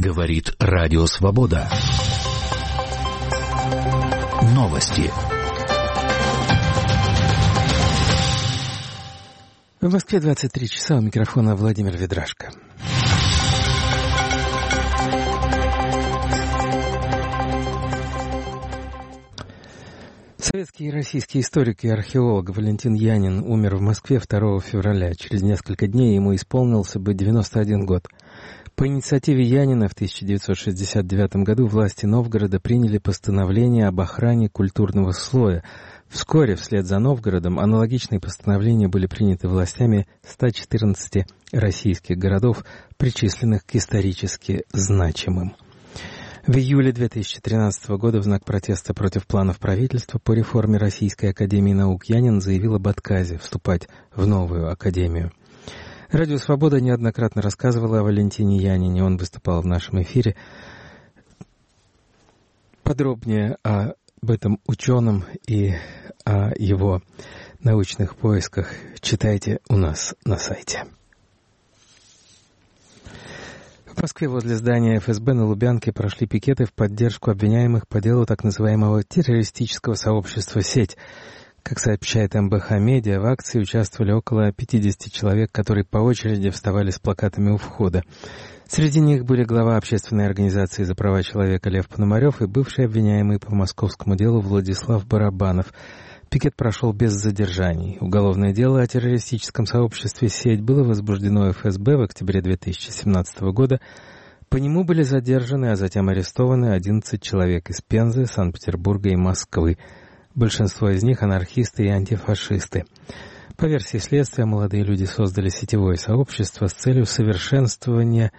Говорит Радио Свобода. Новости. В Москве 23 часа, у микрофона Владимир Ведрашко. Советский и российский историк и археолог Валентин Янин умер в Москве 2 февраля. Через несколько дней ему исполнился бы 91 год. По инициативе Янина в 1969 году власти Новгорода приняли постановление об охране культурного слоя. Вскоре, вслед за Новгородом, аналогичные постановления были приняты властями 114 российских городов, причисленных к исторически значимым. В июле 2013 года в знак протеста против планов правительства по реформе Российской академии наук Янин заявил об отказе вступать в новую академию. Радио «Свобода» неоднократно рассказывало о Валентине Янине. Он выступал в нашем эфире. Подробнее об этом ученом и о его научных поисках читайте у нас на сайте. В Москве возле здания ФСБ на Лубянке прошли пикеты в поддержку обвиняемых по делу так называемого террористического сообщества «Сеть». Как сообщает МБХ Медиа, в акции участвовали около 50 человек, которые по очереди вставали с плакатами у входа. Среди них были глава общественной организации за права человека Лев Пономарев и бывший обвиняемый по московскому делу Владислав Барабанов. Пикет прошел без задержаний. Уголовное дело о террористическом сообществе «Сеть» было возбуждено ФСБ в октябре 2017 года. По нему были задержаны, а затем арестованы 11 человек из Пензы, Санкт-Петербурга и Москвы. Большинство из них анархисты и антифашисты. По версии следствия, молодые люди создали сетевое сообщество с целью совершения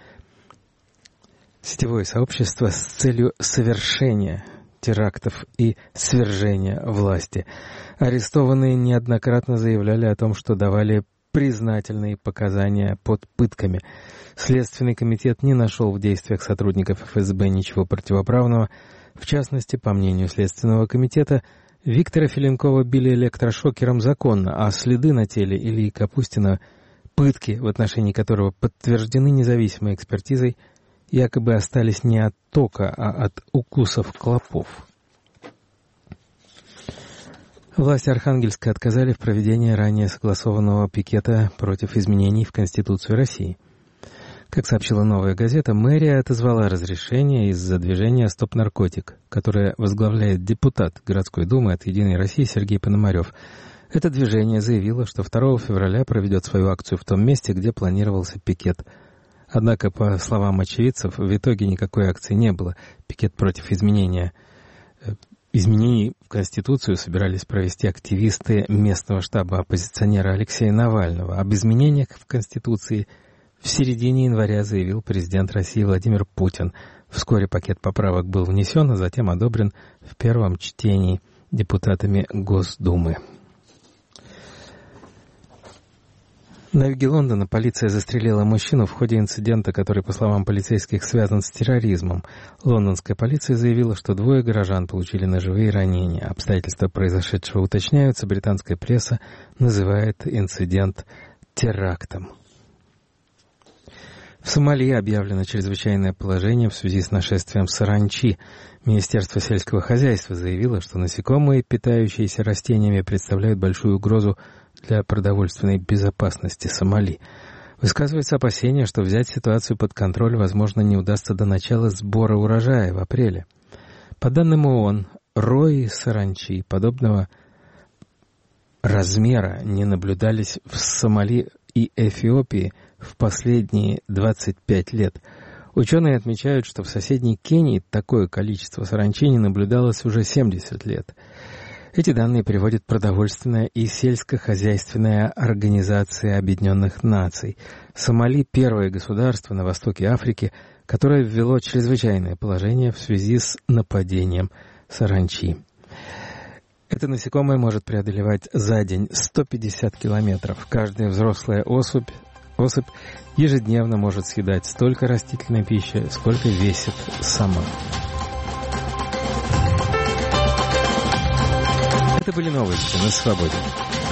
терактов и свержения власти. Арестованные неоднократно заявляли о том, что давали признательные показания под пытками. Следственный комитет не нашел в действиях сотрудников ФСБ ничего противоправного. В частности, по мнению Следственного комитета, Виктора Филенкова били электрошокером законно, а следы на теле Ильи Капустина, пытки, в отношении которого подтверждены независимой экспертизой, якобы остались не от тока, а от укусов клопов. Власти Архангельска отказали в проведении ранее согласованного пикета против изменений в Конституцию России. Как сообщила «Новая газета», мэрия отозвала разрешение из-за движения «Стоп наркотик», которое возглавляет депутат городской думы от «Единой России» Сергей Пономарев. Это движение заявило, что 2 февраля проведет свою акцию в том месте, где планировался пикет. Однако, по словам очевидцев, в итоге никакой акции не было. Пикет против изменений в Конституцию собирались провести активисты местного штаба оппозиционера Алексея Навального. Об изменениях в Конституции в середине января заявил президент России Владимир Путин. Вскоре пакет поправок был внесен, а затем одобрен в первом чтении депутатами Госдумы. На юге Лондона полиция застрелила мужчину в ходе инцидента, который, по словам полицейских, связан с терроризмом. Лондонская полиция заявила, что 2 горожан получили ножевые ранения. Обстоятельства произошедшего уточняются. Британская пресса называет инцидент терактом. В Сомали объявлено чрезвычайное положение в связи с нашествием саранчи. Министерство сельского хозяйства заявило, что насекомые, питающиеся растениями, представляют большую угрозу для продовольственной безопасности Сомали. Высказывается опасение, что взять ситуацию под контроль, возможно, не удастся до начала сбора урожая в апреле. По данным ООН, рои саранчи подобного размера не наблюдались в Сомали и Эфиопии в последние 25 лет. Ученые отмечают, что в соседней Кении такое количество саранчи не наблюдалось уже 70 лет. Эти данные приводит Продовольственная и сельскохозяйственная организация Объединенных Наций. Сомали – первое государство на востоке Африки, которое ввело чрезвычайное положение в связи с нападением саранчи. Это насекомое может преодолевать за день 150 километров. Каждая взрослая особь ежедневно может съедать столько растительной пищи, сколько весит сама. Это были новости на Свободе.